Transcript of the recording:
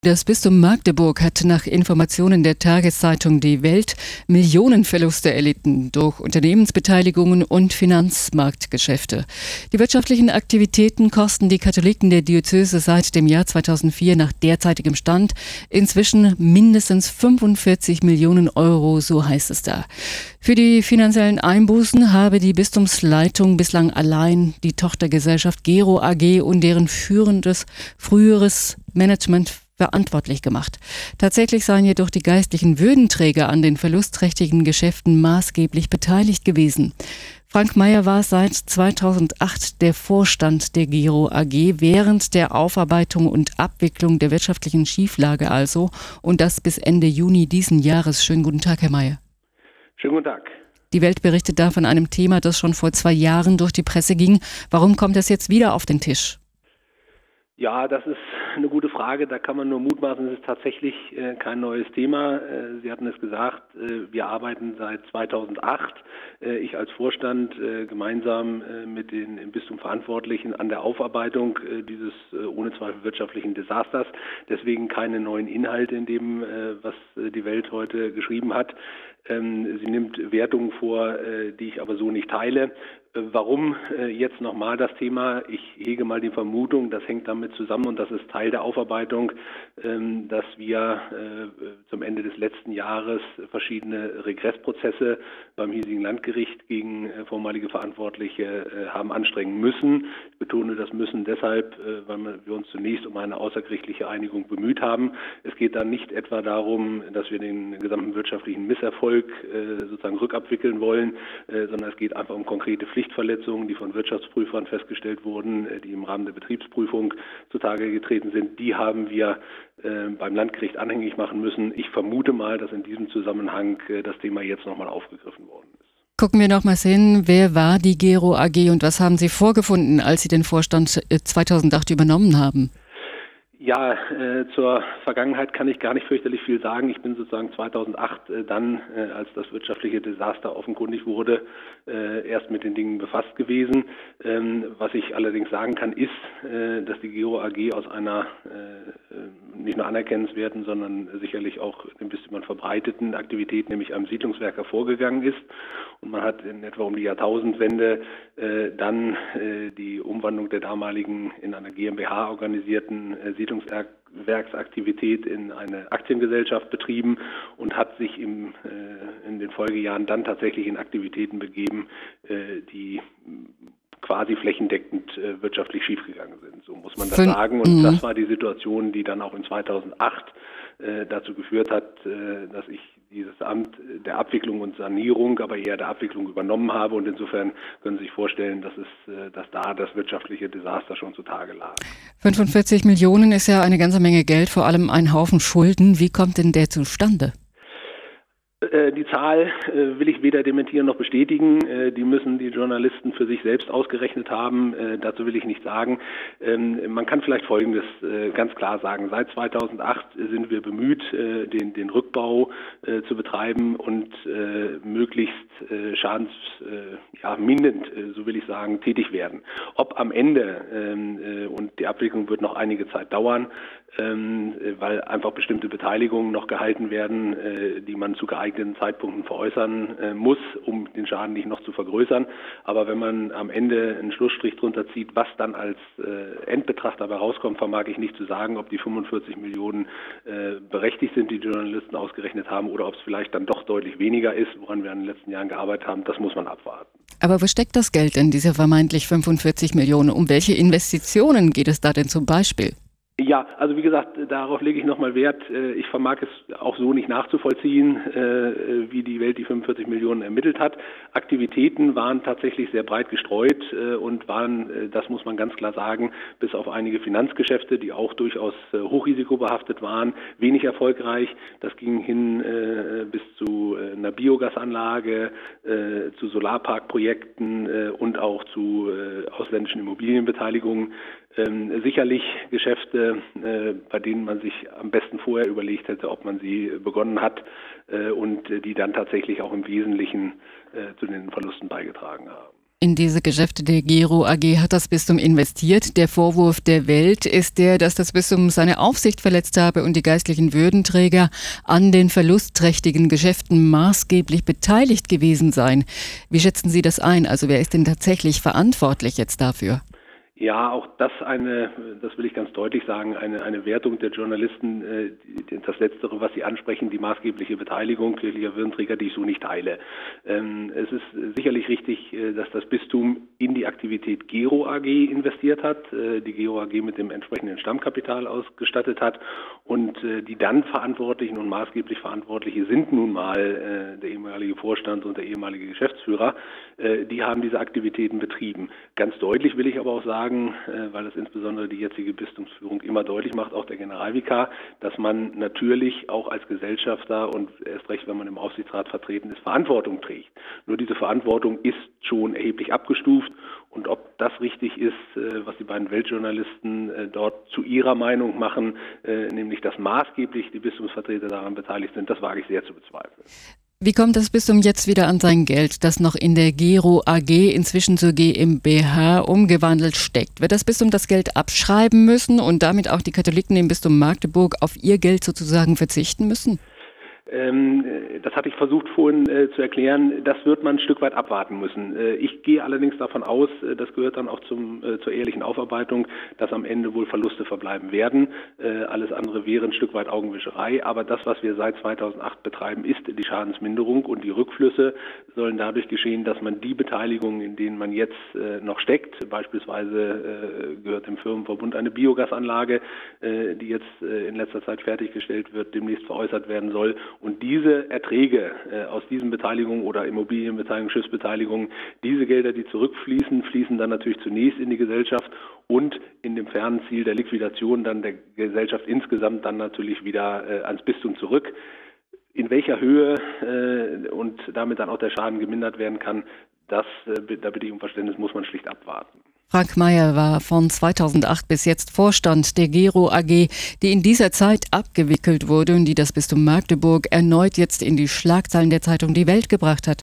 Das Bistum Magdeburg hat nach Informationen der Tageszeitung Die Welt Millionenverluste erlitten durch Unternehmensbeteiligungen und Finanzmarktgeschäfte. Die wirtschaftlichen Aktivitäten kosten die Katholiken der Diözese seit dem Jahr 2004 nach derzeitigem Stand inzwischen mindestens 45 Millionen Euro, so heißt es da. Für die finanziellen Einbußen habe die Bistumsleitung bislang allein die Tochtergesellschaft Gero AG und deren früheres Management verantwortlich gemacht. Tatsächlich seien jedoch die geistlichen Würdenträger an den verlustträchtigen Geschäften maßgeblich beteiligt gewesen. Frank Meyer war seit 2008 der Vorstand der Gero AG während der Aufarbeitung und Abwicklung der wirtschaftlichen Schieflage also und das bis Ende Juni diesen Jahres. Schönen guten Tag, Herr Meyer. Schönen guten Tag. Die Welt berichtet da von einem Thema, das schon vor 2 Jahren durch die Presse ging. Warum kommt es jetzt wieder auf den Tisch? Ja, das ist eine gute Frage. Da kann man nur mutmaßen, es ist tatsächlich kein neues Thema. Sie hatten es gesagt, wir arbeiten seit 2008, ich als Vorstand gemeinsam mit den im Bistum Verantwortlichen an der Aufarbeitung dieses ohne Zweifel wirtschaftlichen Desasters. Deswegen keine neuen Inhalte in dem, was die Welt heute geschrieben hat. Sie nimmt Wertungen vor, die ich aber so nicht teile. Warum jetzt nochmal das Thema? Ich hege mal die Vermutung, das hängt damit zusammen und das ist Teil der Aufarbeitung, dass wir zum Ende des letzten Jahres verschiedene Regressprozesse beim hiesigen Landgericht gegen vormalige Verantwortliche haben anstrengen müssen. Ich betone das müssen deshalb, weil wir uns zunächst um eine außergerichtliche Einigung bemüht haben. Es geht dann nicht etwa darum, dass wir den gesamten wirtschaftlichen Misserfolg sozusagen rückabwickeln wollen, sondern es geht einfach um konkrete Pflichtverletzungen, die von Wirtschaftsprüfern festgestellt wurden, die im Rahmen der Betriebsprüfung zutage getreten sind. Die haben wir beim Landgericht anhängig machen müssen. Ich vermute mal, dass in diesem Zusammenhang das Thema jetzt nochmal aufgegriffen worden ist. Gucken wir nochmals hin, wer war die Gero AG und was haben Sie vorgefunden, als Sie den Vorstand 2008 übernommen haben? Ja, zur Vergangenheit kann ich gar nicht fürchterlich viel sagen. Ich bin sozusagen 2008 dann, als das wirtschaftliche Desaster offenkundig wurde, erst mit den Dingen befasst gewesen. Was ich allerdings sagen kann, ist, dass die Gero AG aus einer nicht nur anerkennenswerten, sondern sicherlich auch in Bistümern verbreiteten Aktivität, nämlich einem Siedlungswerk, hervorgegangen ist. Und man hat in etwa um die Jahrtausendwende dann die Umwandlung der damaligen in einer GmbH organisierten Siedlungswerksaktivität in eine Aktiengesellschaft betrieben und hat sich in den Folgejahren dann tatsächlich in Aktivitäten begeben, die quasi flächendeckend wirtschaftlich schiefgegangen sind. So muss man das sagen. Und das war die Situation, die dann auch in 2008 dazu geführt hat, dass ich dieses Amt der Abwicklung und Sanierung, aber eher der Abwicklung übernommen habe. Und insofern können Sie sich vorstellen, dass da das wirtschaftliche Desaster schon zutage lag. 45 Millionen ist ja eine ganze Menge Geld, vor allem ein Haufen Schulden. Wie kommt denn der zustande? Die Zahl will ich weder dementieren noch bestätigen. Die müssen die Journalisten für sich selbst ausgerechnet haben. Dazu will ich nichts sagen. Man kann vielleicht Folgendes ganz klar sagen. Seit 2008 sind wir bemüht, den Rückbau zu betreiben und möglichst schadensmindend, so will ich sagen, tätig werden. Ob am Ende, und die Abwicklung wird noch einige Zeit dauern, weil einfach bestimmte Beteiligungen noch gehalten werden, die man zu geeigneten Zeitpunkten veräußern muss, um den Schaden nicht noch zu vergrößern. Aber wenn man am Ende einen Schlussstrich drunter zieht, was dann als Endbetracht dabei rauskommt, vermag ich nicht zu sagen, ob die 45 Millionen berechtigt sind, die Journalisten ausgerechnet haben, oder ob es vielleicht dann doch deutlich weniger ist, woran wir in den letzten Jahren gearbeitet haben. Das muss man abwarten. Aber wo steckt das Geld denn, diese vermeintlich 45 Millionen? Um welche Investitionen geht es da denn zum Beispiel? Ja, also wie gesagt, darauf lege ich nochmal Wert. Ich vermag es auch so nicht nachzuvollziehen, wie die Welt die 45 Millionen ermittelt hat. Aktivitäten waren tatsächlich sehr breit gestreut und waren, das muss man ganz klar sagen, bis auf einige Finanzgeschäfte, die auch durchaus hochrisikobehaftet waren, wenig erfolgreich. Das ging hin bis zu einer Biogasanlage, zu Solarparkprojekten und auch zu ausländischen Immobilienbeteiligungen. Sicherlich Geschäfte, bei denen man sich am besten vorher überlegt hätte, ob man sie begonnen hat und die dann tatsächlich auch im Wesentlichen zu den Verlusten beigetragen haben. In diese Geschäfte der Gero AG hat das Bistum investiert. Der Vorwurf der Welt ist der, dass das Bistum seine Aufsicht verletzt habe und die geistlichen Würdenträger an den verlustträchtigen Geschäften maßgeblich beteiligt gewesen seien. Wie schätzen Sie das ein? Also wer ist denn tatsächlich verantwortlich jetzt dafür? Ja, auch das will ich ganz deutlich sagen, eine Wertung der Journalisten, das Letztere, was Sie ansprechen, die maßgebliche Beteiligung kirchlicher Würdenträger, die ich so nicht teile. Es ist sicherlich richtig, dass das Bistum in die Aktivität Gero AG investiert hat, die Gero AG mit dem entsprechenden Stammkapital ausgestattet hat und die dann Verantwortlichen und maßgeblich Verantwortliche sind nun mal der ehemalige Vorstand und der ehemalige Geschäftsführer, die haben diese Aktivitäten betrieben. Ganz deutlich will ich aber auch sagen, weil das insbesondere die jetzige Bistumsführung immer deutlich macht, auch der Generalvikar, dass man natürlich auch als Gesellschafter und erst recht, wenn man im Aufsichtsrat vertreten ist, Verantwortung trägt. Nur diese Verantwortung ist schon erheblich abgestuft und ob das richtig ist, was die beiden Weltjournalisten dort zu ihrer Meinung machen, nämlich dass maßgeblich die Bistumsvertreter daran beteiligt sind, das wage ich sehr zu bezweifeln. Wie kommt das Bistum jetzt wieder an sein Geld, das noch in der Gero AG inzwischen zur GmbH umgewandelt steckt? Wird das Bistum das Geld abschreiben müssen und damit auch die Katholiken im Bistum Magdeburg auf ihr Geld sozusagen verzichten müssen? Das hatte ich versucht vorhin zu erklären, das wird man ein Stück weit abwarten müssen. Ich gehe allerdings davon aus, das gehört dann auch zur ehrlichen Aufarbeitung, dass am Ende wohl Verluste verbleiben werden. Alles andere wäre ein Stück weit Augenwischerei, aber das, was wir seit 2008 betreiben, ist die Schadensminderung und die Rückflüsse sollen dadurch geschehen, dass man die Beteiligungen, in denen man jetzt noch steckt, beispielsweise gehört dem Firmenverbund eine Biogasanlage, die jetzt in letzter Zeit fertiggestellt wird, demnächst veräußert werden soll. Und diese Erträge aus diesen Beteiligungen oder Immobilienbeteiligungen, Schiffsbeteiligungen, diese Gelder, die zurückfließen, fließen dann natürlich zunächst in die Gesellschaft und in dem fernen Ziel der Liquidation dann der Gesellschaft insgesamt dann natürlich wieder ans Bistum zurück. In welcher Höhe und damit dann auch der Schaden gemindert werden kann, da bitte ich um Verständnis, muss man schlicht abwarten. Frank Meyer war von 2008 bis jetzt Vorstand der Gero AG, die in dieser Zeit abgewickelt wurde und die das Bistum Magdeburg erneut jetzt in die Schlagzeilen der Zeitung Die Welt gebracht hat.